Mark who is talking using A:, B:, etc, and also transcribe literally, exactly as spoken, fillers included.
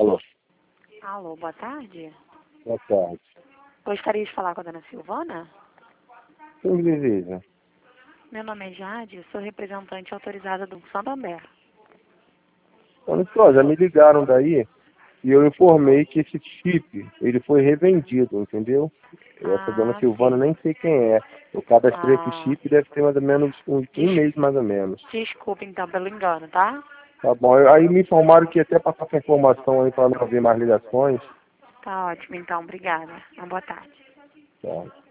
A: Alô.
B: Alô, boa tarde.
A: Boa tarde.
B: Gostaria de falar com a dona Silvana?
A: Quem deseja?
B: Meu nome é Jade, sou representante autorizada do Santander.
A: Olha só, já me ligaram daí e eu informei que esse chip, ele foi revendido, entendeu? Essa dona
B: Ah,
A: Silvana,
B: sim.
A: nem sei quem é. Eu cadastrei esse
B: Ah,
A: chip, deve ter mais ou menos um, um
B: des-
A: mês mais ou menos.
B: desculpe então pelo engano, tá?
A: Tá bom, eu- aí me informaram que ia até passar essa informação aí para não haver mais ligações.
B: Tá ótimo, então, obrigada. Uma boa tarde.
A: Tá.